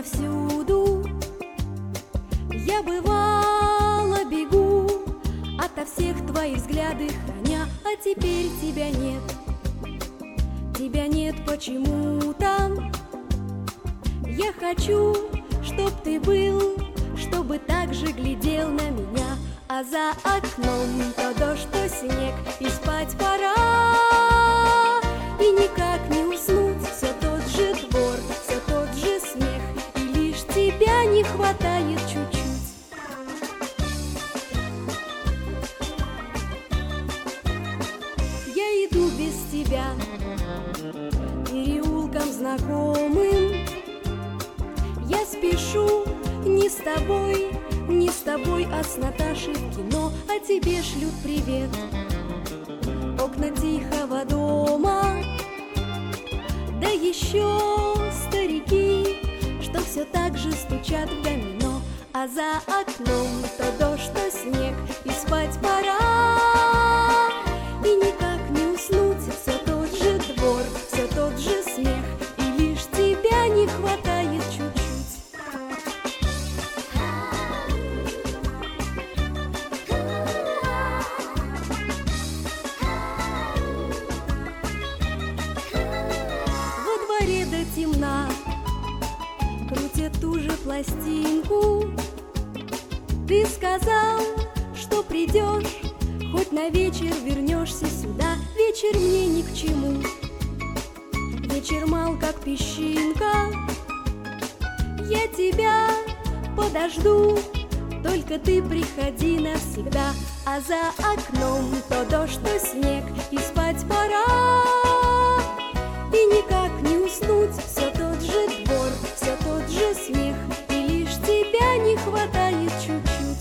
повсюду. Я бывало бегу ото всех твоих взгляды храня, а теперь тебя нет. Тебя нет почему-то. Я хочу, чтоб ты был, чтобы так же глядел на меня. А за окном то дождь, то снег, и спать пора. И никак не уснуть, все тот же двор, все тот же смех, и лишь тебя не хватает чуть-чуть. Я иду без тебя переулком знакомым. Я спешу не с тобой, не с тобой, а с Наташей в кино, а тебе шлют привет окна тихого дома. Да еще старики, что все так же стучат в домино. А за окном то дождь, то снег, и спать пора. И никак не уснуть, все тот же двор, все тот же смех, и лишь тебя не хватает чуть-чуть. Темна, крутят ту же пластинку. Ты сказал, что придешь, хоть на вечер вернешься сюда. Вечер мне ни к чему, вечер мал, как песчинка. Я тебя подожду, только ты приходи навсегда. А за окном то дождь, то снег, и спать пора. И никак не уснуть, все тот же двор, все тот же смех, и лишь тебя не хватает чуть-чуть.